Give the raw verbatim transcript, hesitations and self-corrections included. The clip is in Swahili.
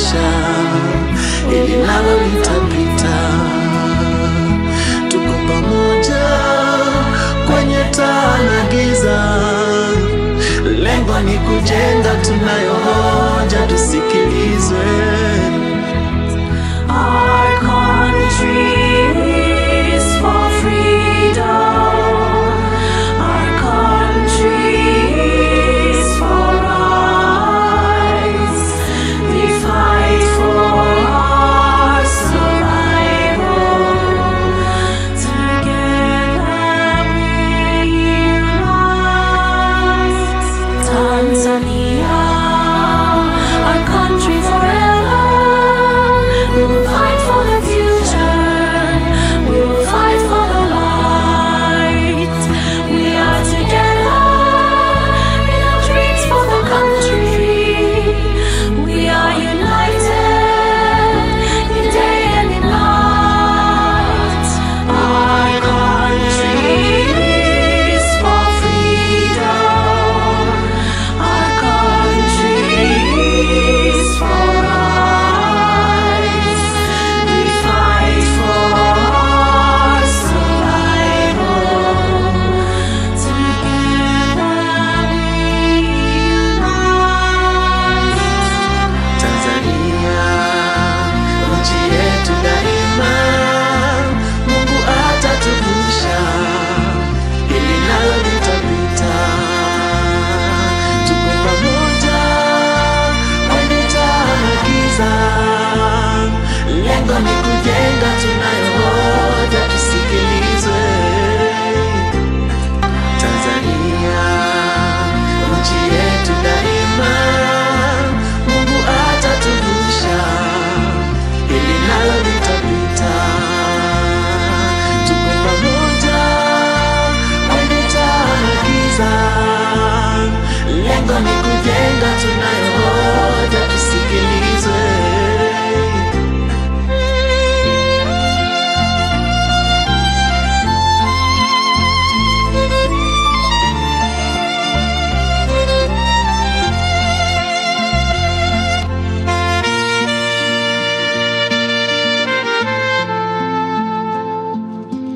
atatuvusha, ili nalo litapita. Tuko pamoja kwenye taa na giza, lengo ni kujenga, tunayo hoja, tusikilizwe. Our country is for freedom. Our country is for rights. We fight for our survival. Together we unite. Tanzania, our country forever. We will fight for the future. We will fight for the light. We are together in our dreams for the country. We are united in day and in night. Our country is for freedom. Our country is for rights. We fight for our survival. Together we unite. Tanzania, nchi yetu daima, Mungu atatuvusha, ili nalo litapita. Tuko pamoja kwenye taa na giza, lengo ni kujenga, tunayo hoja, tusikilizwe. Tanzania, nchi yetu daima, Mungu atatuvusha, ili nalo litapita. Tuko pamoja kwenye taa na giza, lengo ni kujenga, tunayo